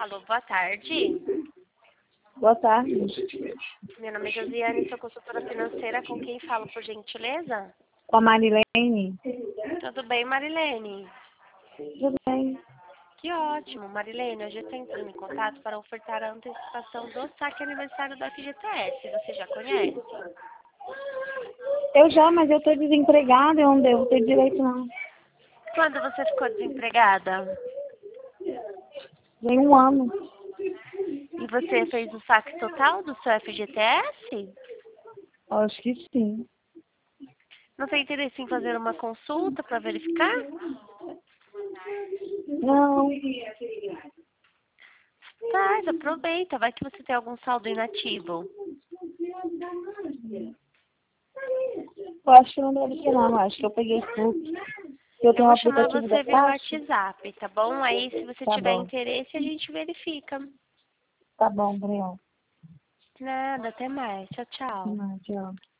Alô, boa tarde. Boa tarde. Meu nome é Josiane, sou consultora financeira. Com quem falo, por gentileza? Com a Marilene. Tudo bem, Marilene? Tudo bem. Que ótimo, Marilene. Hoje eu estou entrando em contato para ofertar a antecipação do saque aniversário da FGTS. Você já conhece? Mas eu estou desempregada, eu não devo ter direito não. Quando você ficou desempregada? Tem um ano. E você fez o saque total do seu FGTS? Acho que sim. Não tem interesse em fazer uma consulta para verificar? Não. Faz, aproveita. Vai que você tem algum saldo inativo. Eu acho que não deve ter não. Acho que eu peguei tudo. Eu Eu tenho um vou chamar aplicativo da você via Caixa. WhatsApp, tá bom? Aí, se você Tá tiver bom. interesse, a gente verifica. Tá bom, obrigada. Nada, até mais. Tchau, tchau. Tchau.